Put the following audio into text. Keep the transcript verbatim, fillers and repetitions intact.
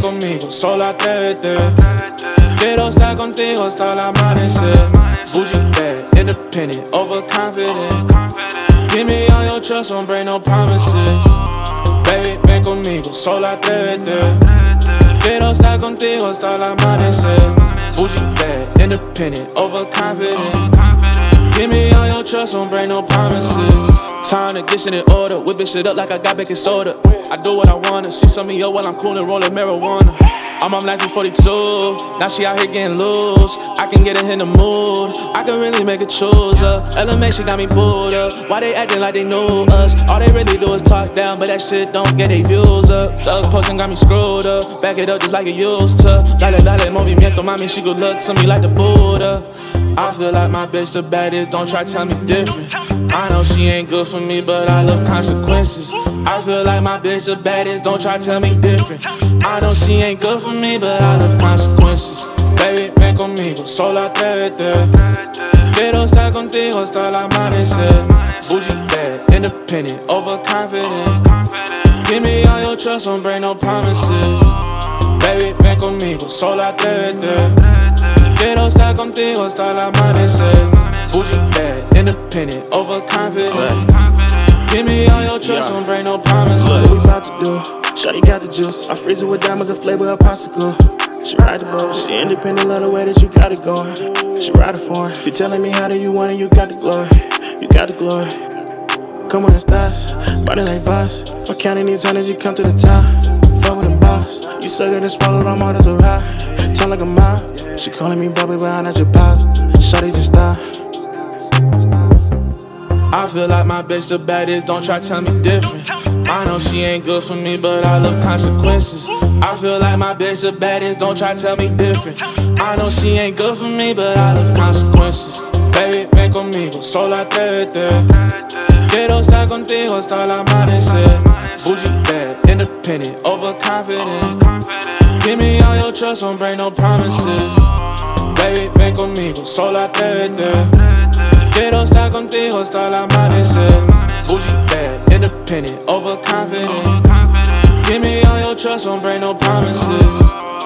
conmigo, solo atrévete. Quiero estar contigo hasta el amanecer. Bougie bad, independent, overconfident. Give me all your trust, don't break no promises. Baby, ven conmigo, solo atrévete. Quiero estar contigo hasta el amanecer. Bougie bad, independent, overconfident. Give me all your trust, don't break no promises. Time to get shit in order, whip this shit up like I got baking soda. I do what I wanna, she sum me up while I'm coolin', rollin' marijuana. I'm on nineteen forty-two, now she out here getting loose. I can get her in the mood, I can really make her choose up. L M A, she got me pulled up. Why they acting like they know us? All they really do is talk down, but that shit don't get they views up. Thug posting got me screwed up, back it up just like it used to. Dale, dale, movimiento, mami, she good look to me like the Buddha. I feel like my bitch the baddest, don't try to tell me different. I know she ain't good for me, but I love consequences. I feel like my bitch the baddest, don't try to tell me different. I know she ain't good for me, but I love consequences. Baby, ven conmigo, solo atrévete. Quiero estar contigo hasta el amanecer. Bougie bad, independent, overconfident. Give me all your trust, don't break no promises. Baby, ven conmigo, solo atrévete. Quiero estar contigo hasta el amanecer. Bougie bad, independent, overconfident. Give me all your trust, don't break no promises. What we about to do? Shawty got the juice. I freeze it with diamonds and flavor of popsicle. She ride the boat. She independent, love the way that you got it going. She ride it for her. She telling me how do you want it, you got the glory. You got the glory. Come on and stars, body like Voss. I'm counting these hundreds, you come to the top. Fuck with them boss. You suck it and swallow, I'm out of the rock. Tell like a mile. She calling me Bobby Brown at your pops. Shawty just stop. I feel like my bitch the baddest, don't try to tell me different. I know she ain't good for me, but I love consequences. I feel like my bitch the baddest, don't try to tell me different. I know she ain't good for me, but I love consequences. Baby, ven conmigo, solo atrévete. Quiero estar contigo hasta el amanecer. Bougie bad, independent, overconfident. Give me all your trust, don't break no promises. Baby, ven conmigo, solo atrévete. Quiero estar contigo hasta el amanecer. Bougie bad, independent, overconfident. Give me all your trust, don't break no promises.